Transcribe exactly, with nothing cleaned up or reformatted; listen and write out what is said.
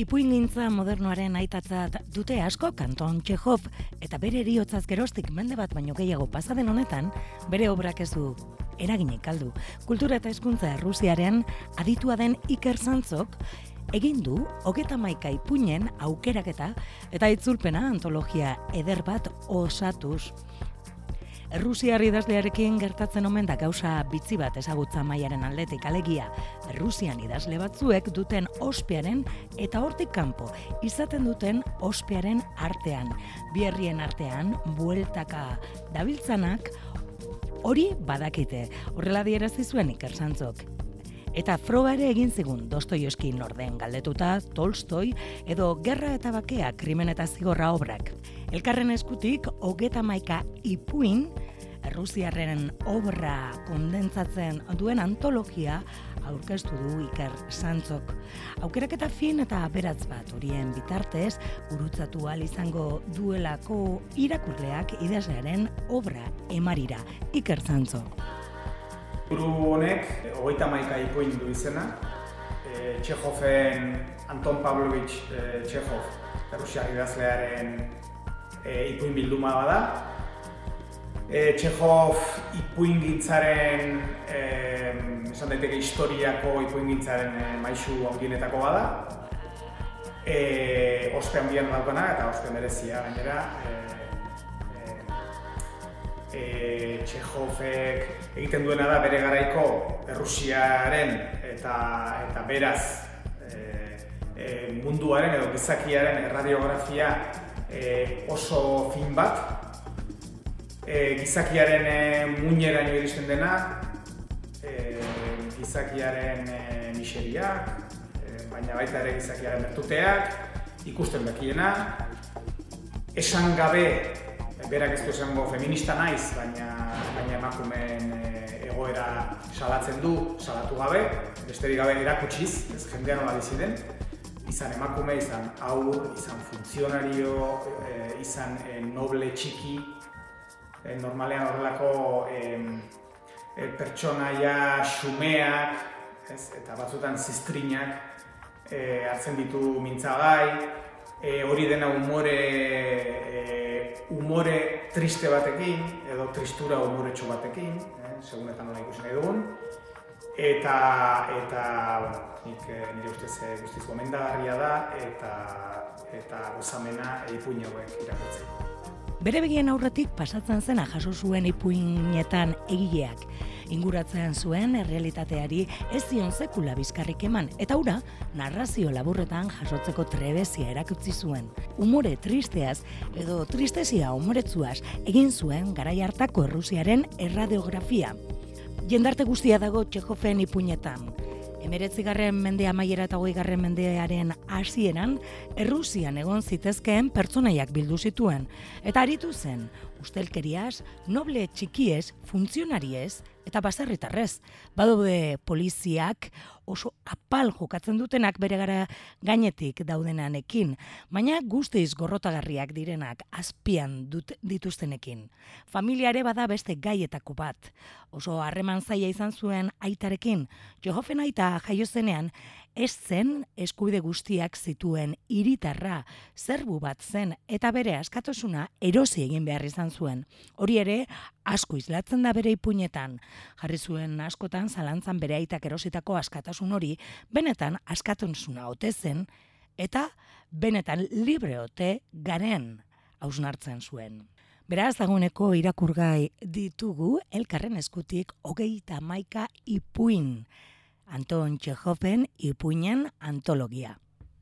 Ipuingintza modernoaren aitatzat dute asko Anton Txehov, eta bere heriotzaz geroztik mende bat baino gehiago pasaden honetan, bere obrak ez du eraginik galdu. Kultura eta hezkuntza Errusiaren aditua den Iker Santzok egin du hogeita hamaika ipuinen aukeraketa eta itzulpena antologia eder bat osatuz. Errusiar idazlearekin gertatzen omen da gauza bitzi bat ezagutza mailaren aldetik, alegia Errusian idazle batzuek duten ospearen eta hortik kanpo izaten duten ospearen artean, bi herrien artean bueltaka dabiltzanak hori badakite, horrela adierazi zuen Iker Santzok. Eta froga ere egin zigun Dostoievski norden galdetuta, Tolstoi edo Gerra eta Bakea, Krimen eta Zigorra obrak. Elkarren eskutik hogeita hamaika ipuin Errusiarren obra kondentsatzen duen antologia aurkeztu du Iker Santzok. Aukeraketa fin eta aberatz bat horien bitartez gurutzatu ahal izango duelako irakurleak idazlearen obra emarira. Iker Santzok. Liburu honek hogeita hamaika ipuin du izena. E, Txehoven, Anton Pavlovich e, Txehov, errusiar idazlearen e, ipuin bilduma bada. E, Txehov ipuingintzaren, e, esan daiteke historiako ipuingintzaren e, maisu handienetako bada. E, ospe handian daukana eta ospe merezia gainera. E, E, Txehovek egiten duena da bere garaiko Errusiaren eta, eta beraz e, e, munduaren edo gizakiaren erradiografia e, oso fin bat. E, gizakiaren e, muineraino iristen dena, e, gizakiaren e, miseriak, e, baina baita ere gizakiaren bertuteak, ikusten bekiena, esan gabe, berak ez du esango feminista naiz, baina, baina emakumeen egoera salatzen du, salatu gabe, besterik gabe erakutsiz, ez jendean nola bizi den, izan emakume, izan haur, izan funtzionario, e, izan e, noble txiki, e, normalean horrelako e, e, pertsonaia xumeak, ez, eta batzutan ziztrinak e, hartzen ditu mintzagai, e, hori dena umore e, umore triste batekin, edo tristura umoretxo batekin, eh, segun eta nola ikusi nahi dugun. Eta, eta bueno, nik nire ustez guztiz gomendagarria da, eta, eta gozamena ipuin hauek irakurtzea. Bere begien aurretik pasatzen zena jaso zuen ipuinetan egileak. Inguratzen zuen errealitateari ez zion sekula bizkarrik eman, eta hura narrazio laburretan jasotzeko trebezia erakutsi zuen. Umore tristeaz edo tristezia umoretzuaz egin zuen garai hartako Errusiaren erradiografia. Jendarte guztia dago Txehoven ipuinetan. Hemeretzigarren mende amaiera eta hogeigarren mendearen hasieran Errusian egon zitezkeen pertsonaiak bildu zituen, eta aritu zen ustelkeriaz, noble txikiez, funtzionariez eta baserritarrez. Badaude poliziak oso apal jokatzen dutenak bere gara gainetik daudenanekin, baina guztiz gorrotagarriak direnak azpian dut dituztenekin. Familiare bada beste gaietako bat. Oso harreman zaila izan zuen aitarekin. Txehoven aita jaio zenean ez zen eskubide guztiak zituen hiritarra, zerbu bat zen eta bere askatasuna erosi egin behar izan zuen. Hori ere asko islatzen da bere ipuinetan. Jarri zuen askotan zalantzan bere aitak erositako askatasun hori benetan askatasuna ote zen eta benetan libre ote garen hausnartzen zuen. Beraz, dagoeneko irakurgai ditugu elkarren eskutik hogeita hamaika ipuin. Anton Txehoven ipuinen antologia.